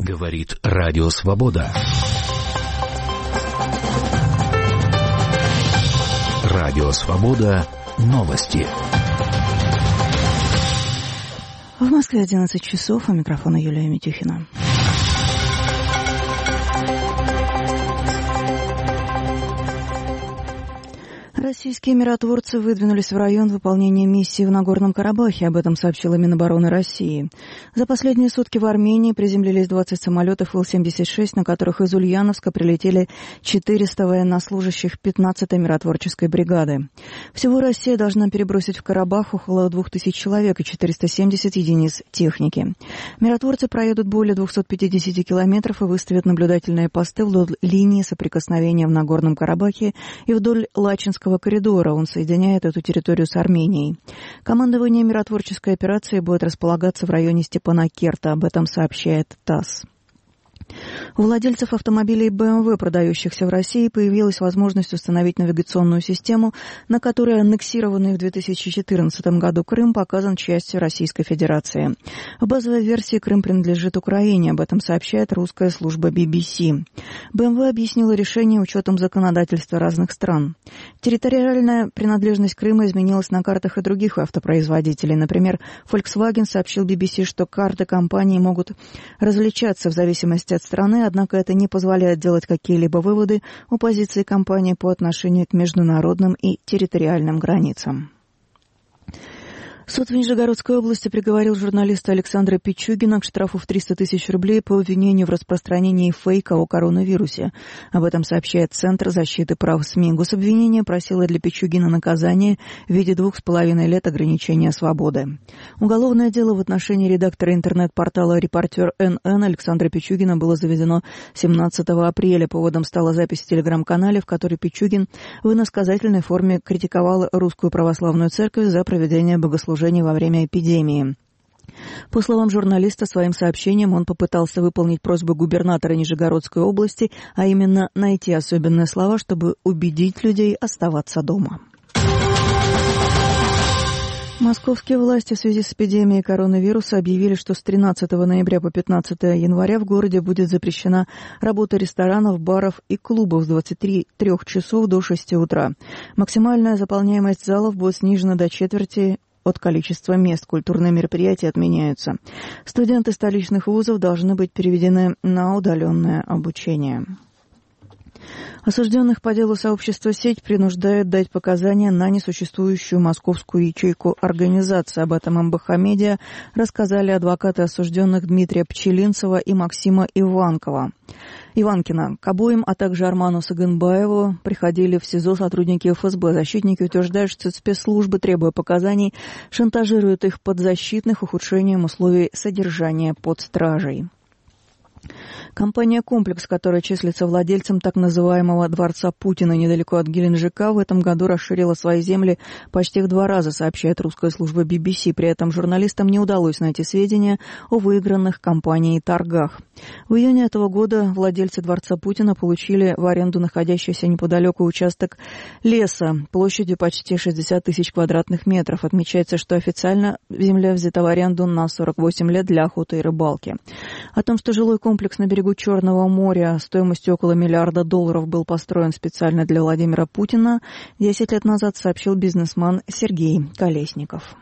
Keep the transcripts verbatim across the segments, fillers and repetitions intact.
Говорит Радио Свобода. Радио Свобода. Новости. В Москве одиннадцать часов. У микрофона Юлия Митюхина. Российские миротворцы выдвинулись в район выполнения миссии в Нагорном Карабахе. Об этом сообщила Минобороны России. За последние сутки в Армении приземлились двадцать самолетов Ил семьдесят шесть, на которых из Ульяновска прилетели четыреста военнослужащих пятнадцатой миротворческой бригады. Всего Россия должна перебросить в Карабах около двух тысяч человек и четыреста семьдесят единиц техники. Миротворцы проедут более двухсот пятидесяти километров и выставят наблюдательные посты вдоль линии соприкосновения в Нагорном Карабахе и вдоль Лачинского коридора. Он соединяет эту территорию с Арменией. Командование миротворческой операции будет располагаться в районе Степанакерта. Об этом сообщает ТАСС. У владельцев автомобилей бэ эм вэ, продающихся в России, появилась возможность установить навигационную систему, на которой аннексированный в две тысячи четырнадцатом году Крым показан частью Российской Федерации. В базовой версии Крым принадлежит Украине, об этом сообщает русская служба би би си. бэ эм вэ объяснила решение учетом законодательства разных стран. Территориальная принадлежность Крыма изменилась на картах и других автопроизводителей. Например, Volkswagen сообщил би би си, что карты компании могут различаться в зависимости от страны, однако это не позволяет делать какие-либо выводы о позиции компании по отношению к международным и территориальным границам. Суд в Нижегородской области приговорил журналиста Александра Пичугина к штрафу в триста тысяч рублей по обвинению в распространении фейка о коронавирусе. Об этом сообщает Центр защиты прав СМИ. Гособвинение просило для Пичугина наказание в виде двух с половиной лет ограничения свободы. Уголовное дело в отношении редактора интернет-портала «Репортер эн эн» Александра Пичугина было заведено семнадцатого апреля. Поводом стала запись в телеграм-канале, в которой Пичугин в иносказательной форме критиковал Русскую Православную Церковь за проведение богослужения во время эпидемии. По словам журналиста, своим сообщением он попытался выполнить просьбу губернатора Нижегородской области, а именно найти особенные слова, чтобы убедить людей оставаться дома. Московские власти в связи с эпидемией коронавируса объявили, что с тринадцатого ноября по пятнадцатое января в городе будет запрещена работа ресторанов, баров и клубов с двадцати трёх часов до шести утра. Максимальная заполняемость залов будет снижена до четверти от количества мест. Культурные мероприятия отменяются. Студенты столичных вузов должны быть переведены на удаленное обучение. Осужденных по делу сообщества «Сеть» принуждают дать показания на несуществующую московскую ячейку организации. Об этом эм бэ ха Медиа рассказали адвокаты осужденных Дмитрия Пчелинцева и Максима Иванкова. Иванкина. К обоим, а также Арману Саганбаеву приходили в СИЗО сотрудники эф эс бэ. Защитники утверждают, что спецслужбы, требуя показаний, шантажируют их подзащитных ухудшением условий содержания под стражей. Компания «Комплекс», которая числится владельцем так называемого «Дворца Путина» недалеко от Геленджика, в этом году расширила свои земли почти в два раза, сообщает русская служба би би си. При этом журналистам не удалось найти сведения о выигранных компанией торгах. В июне этого года владельцы «Дворца Путина» получили в аренду находящийся неподалеку участок леса площадью почти шестьдесят тысяч квадратных метров. Отмечается, что официально земля взята в аренду на сорок восемь лет для охоты и рыбалки. О том, что жилой комплекс на берегу Черного моря стоимостью около миллиарда долларов был построен специально для Владимира Путина, десять лет назад сообщил бизнесмен Сергей Колесников.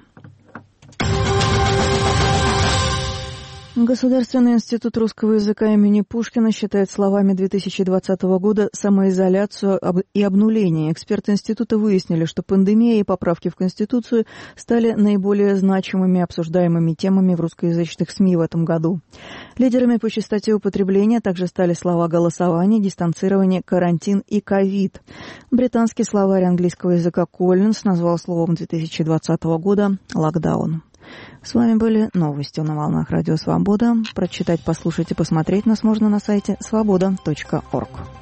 Государственный институт русского языка имени Пушкина считает словами две тысячи двадцатого года самоизоляцию и обнуление. Эксперты института выяснили, что пандемия и поправки в Конституцию стали наиболее значимыми обсуждаемыми темами в русскоязычных СМИ в этом году. Лидерами по частоте употребления также стали слова «голосование», «дистанцирование», «карантин» и «ковид». Британский словарь английского языка Коллинз назвал словом две тысячи двадцатого года «локдаун». С вами были новости на волнах Радио Свобода. Прочитать, послушать и посмотреть нас можно на сайте свобода точка орг.